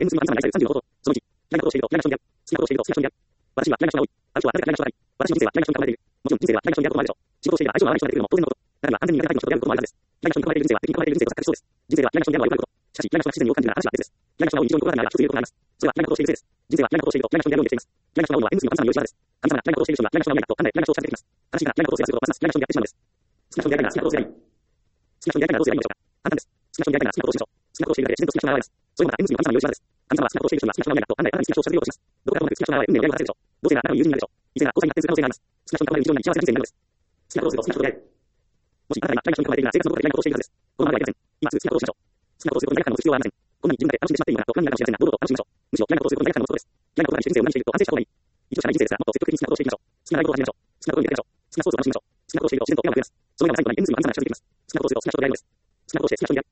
N 数の3枚36ほど。その1、嫌いなことをしていると、嫌いな人になる。好きなことをしていると、好きな人になる。私は嫌いな人が多い。ある人は誰か嫌いな人がいい。私の人生は嫌いな人に囲まれている。もちろん人生は嫌いな人になることもあるでしょう。仕事をしていれば相性が合わない人が出てくるのも当然のこと。中には完全に苦手タイプの人であることもあるはずです。嫌いな人に囲まれている人生は敵に囲まれている人生と錯覚しそうです。人生は嫌いな人になるのはよくあること。しかし、嫌いな人が不自然に多く感じるなら話は別です。嫌いな人が多い日常に心がないが一つ言えることがあります。それは嫌いなことをしているせいです。人生は嫌いなことをしていると嫌いな人になるようにできています。嫌いな人が多いのは N 数の神様の良い技です。神様が嫌いなことをしている人には嫌いな人が多いなと考え嫌いな人を近づけてきます。正しいから嫌いなことをすればするほどますます嫌いな人にやってしまうのです。好きな人に出会いたいなら好きなことをすればいい。好きな人に出会いたいならどうすればいいのでしょうか。簡単です。好きな人に出会いたいなら好きなことをしましょう。好きなことをしているだけで自然と好きな人が現れます。それもまた N 数の神様の良い技です。神様は好きなことをしている人には好きな人が多いなと考えさらに好きな人を近づけようとします。どこかともなく好きな人が現れ運命をやりをさせるでしょう。同性が仲のいい友人になるでしょう。異性が交際に発展する可能性があります。好きな人に囲まれる日常になり幸せな人生になるのです。好きなことをすると好きな人と出会える。もしあなたが今嫌いな人に囲まれているなら生活のどこかで嫌いなことをしているはずです。このままではいけません。今すぐ好きなことをしましょう。好きなことをすることに罪悪感を持つ必要はありません。こんなに自分だけ楽しんでしまっていいのかと不安になるかもしれませんが、堂々と楽しみましょう。むしろ嫌いなことをすることに罪悪感を持つことです。嫌いなことが人生を何していると反省した方がいい。一応しかない人生ですが、もっと積極的に好きなことをしていきましょう。好きな大ことを始めましょう。好きなことに出会いましょう。好きなスポーツを楽しみましょう。好きなことをしていると自然と笑顔が増えます。その笑顔が最後まで N 数の神様に近づいていきます。好きなことをすると好きな人と出会えるのです。好きなことをして好きな人に出会